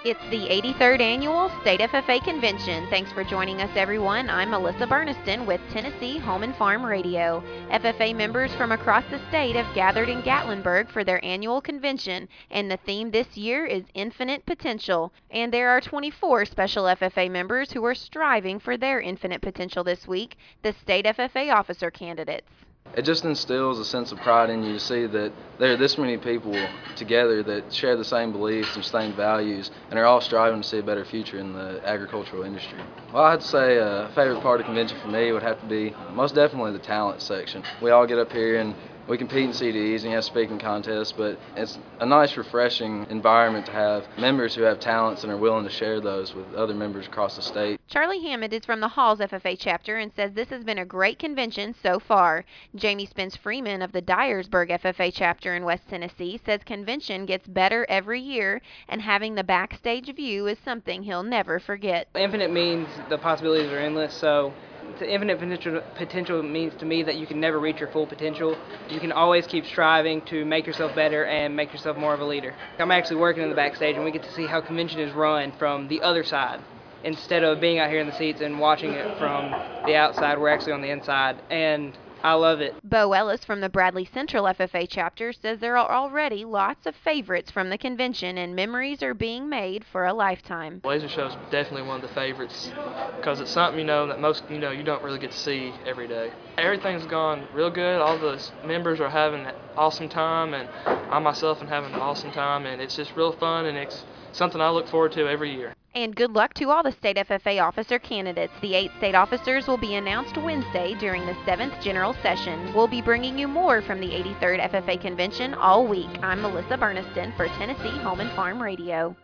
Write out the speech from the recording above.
It's the 83rd Annual State FFA Convention. Thanks for joining us, everyone. I'm Melissa Burniston with Tennessee Home and Farm Radio. FFA members from across the state have gathered in Gatlinburg for their annual convention, and the theme this year is Infinite Potential. And there are 24 special FFA members who are striving for their infinite potential this week, the State FFA officer candidates. It just instills a sense of pride in you to see that there are this many people together that share the same beliefs and same values and are all striving to see a better future in the agricultural industry. Well, I'd say a favorite part of the convention for me would have to be most definitely the talent section. We all get up here and we compete in CDs and you have speaking contests, but it's a nice, refreshing environment to have members who have talents and are willing to share those with other members across the state. Charlie Hammond is from the Halls FFA chapter and says this has been a great convention so far. Jamie Spence Freeman of the Dyersburg FFA chapter in West Tennessee says convention gets better every year and having the backstage view is something he'll never forget. Infinite means the possibilities are endless, so the infinite potential means to me that you can never reach your full potential. You can always keep striving to make yourself better and make yourself more of a leader. I'm actually working in the backstage and we get to see how convention is run from the other side. Instead of being out here in the seats and watching it from the outside, we're actually on the inside, and I love it. Bo Ellis from the Bradley Central FFA chapter says there are already lots of favorites from the convention and memories are being made for a lifetime. Laser show is definitely one of the favorites because it's something, that most, you don't really get to see every day. Everything's gone real good. All the members are having an awesome time, and I myself am having an awesome time, and it's just real fun, and it's something I look forward to every year. And good luck to all the State FFA officer candidates. The 8 state officers will be announced Wednesday during the 7th General Session. We'll be bringing you more from the 83rd FFA Convention all week. I'm Melissa Burniston for Tennessee Home and Farm Radio.